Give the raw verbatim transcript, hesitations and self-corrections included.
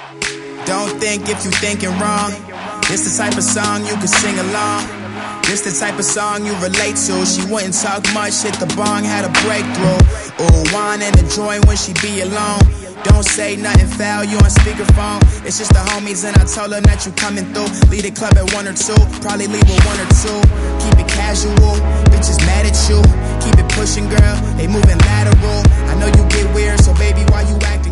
Don't think if you thinking wrong. This the type of song you can sing along. This the type of song you relate to. She wouldn't talk much, hit the bong, had a breakthrough. Ooh, wine and a joint when she be alone. Don't say nothing foul, you on speakerphone. It's just the homies and I told her that you coming through. Lead the club at one or two, probably leave with one or two. Keep it casual, bitches mad at you. Keep it pushing, girl, they moving lateral. I know you get weird, so baby, why you acting?